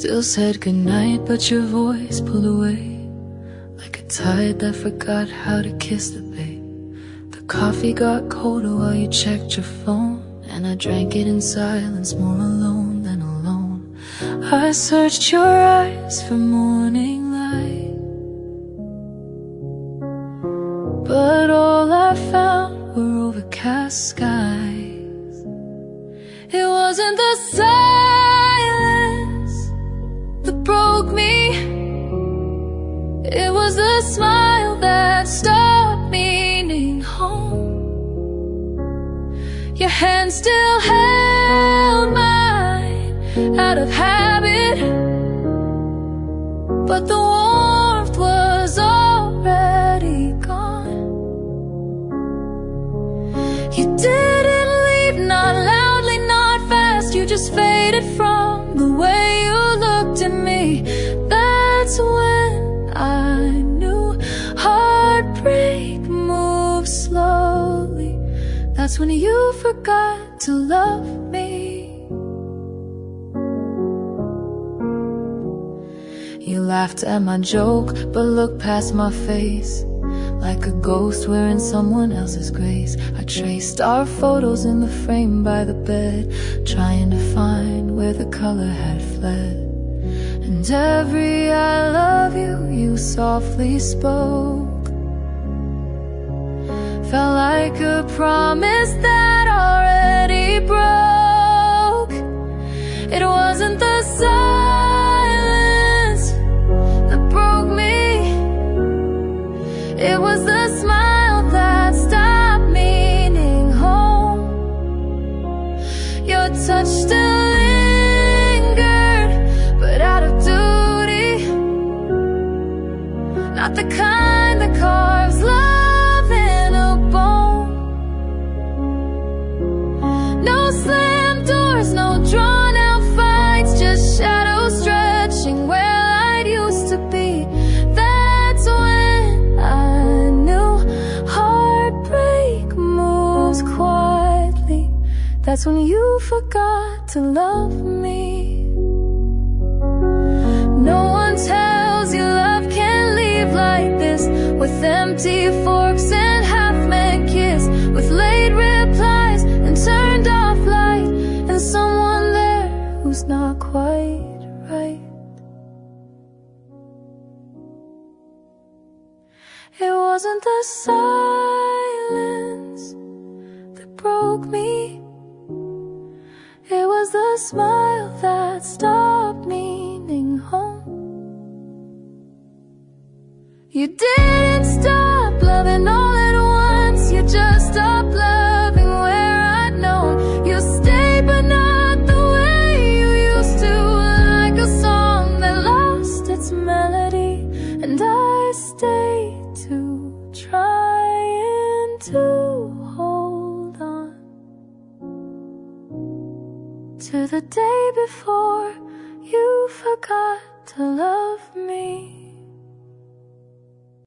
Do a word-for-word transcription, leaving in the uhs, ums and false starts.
Still said goodnight, but your voice pulled away, like a tide that forgot how to kiss the bay. The coffee got colder while you checked your phone, and I drank it in silence, more alone than alone. I searched your eyes for morning light, but all I found were overcast skies. It wasn't the silence that broke me, it was the smile that stopped meaning home. Your hand still held mine out of habit, but the warmth was already gone. You didn't leave, not loudly, not fast, you just faded from the way you looked at me. That's when I knew heartbreak moves slowly. That's when you forgot to love me. You laughed at my joke, but looked past my face, like a ghost wearing someone else's grace. I traced our photos in the frame by the bed, trying to find where the color had fled. And every I love you, you softly spoke, felt like a promise that already broke. It wasn't the silence that broke me, it was the smile that stopped meaning home. Your touch still lingered, but out of duty, not the kind that carves love in a bone. No slam doors, no drawn out fights, just shadows stretching where light used to be. That's when I knew heartbreak moves quietly. That's when you forgot to love me. No one tells you love can leave like this, with empty forks and half-meant kiss, with late replies and turned off light, and someone there who's not quite right. It wasn't the silence that broke me, it was the smile that stopped meaning home. You didn't stop loving all at once, you just stopped loving where I'd known. You stayed but not the way you used to, like a song that lost its melody. And I stayed to trying to hold on to the day before you forgot to love me.